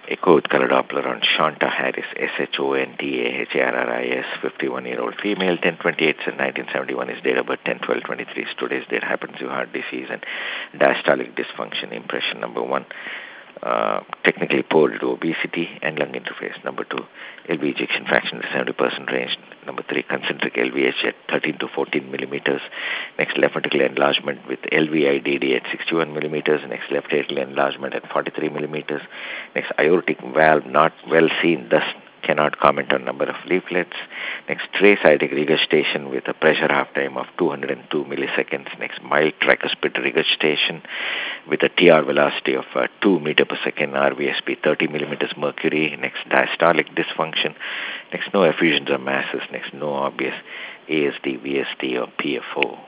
Echo with color Doppler on Shonta Harris, Shontaharris, 51-year-old female, 10/28 and 1971 is date of birth, 10/12/23 is today's date, happens to heart disease and diastolic dysfunction. Impression number 1, technically poor due to obesity and lung interface. Number 2, LV ejection fraction in the 70% range. Number 3, concentric LVH at 13 to 14 millimeters. Next, left ventricular enlargement with LVIDD at 61 millimeters. Next, left atrial enlargement at 43 millimeters. Next, aortic valve not well seen, thus cannot comment on number of leaflets. Next, trace aortic regurgitation with a pressure half time of 202 milliseconds. Next, mild tricuspid regurgitation with a TR velocity of 2 meter per second, RVSP 30 millimeters mercury. Next, diastolic dysfunction. Next, no effusions or masses. Next, no obvious ASD, VSD or PFO.